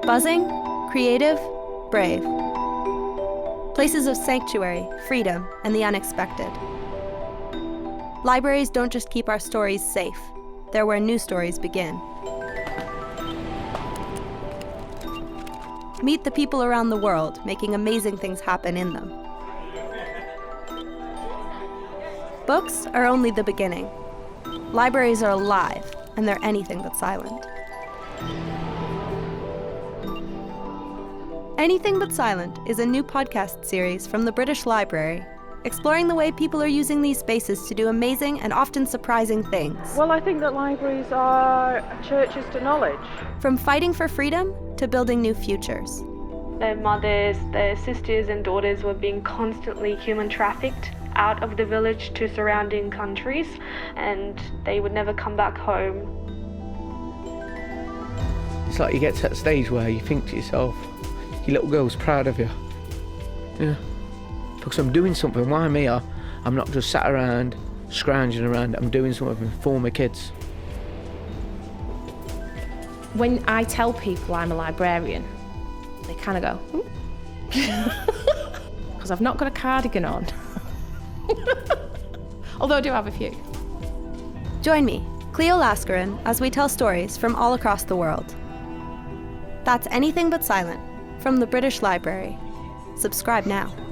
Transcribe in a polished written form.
Buzzing, creative, brave. Places of sanctuary, freedom, and the unexpected. Libraries don't just keep our stories safe. They're where new stories begin. Meet the people around the world making amazing things happen in them. Books are only the beginning. Libraries are alive, and they're anything but silent. Anything But Silent is a new podcast series from the British Library, exploring the way people are using these spaces to do amazing and often surprising things. Well, I think that libraries are churches to knowledge. From fighting for freedom to building new futures. Their mothers, their sisters and daughters were being constantly human trafficked out of the village to surrounding countries, and they would never come back home. It's like you get to that stage where you think to yourself, your little girl's proud of you. Yeah. Because I'm doing something. Why I'm here, I'm not just sat around, scrounging around, I'm doing something for my kids. When I tell people I'm a librarian, they kind of go, because I've not got a cardigan on. Although I do have a few. Join me, Cleo Laskarin, as we tell stories from all across the world. That's Anything But Silent from the British Library. Subscribe now.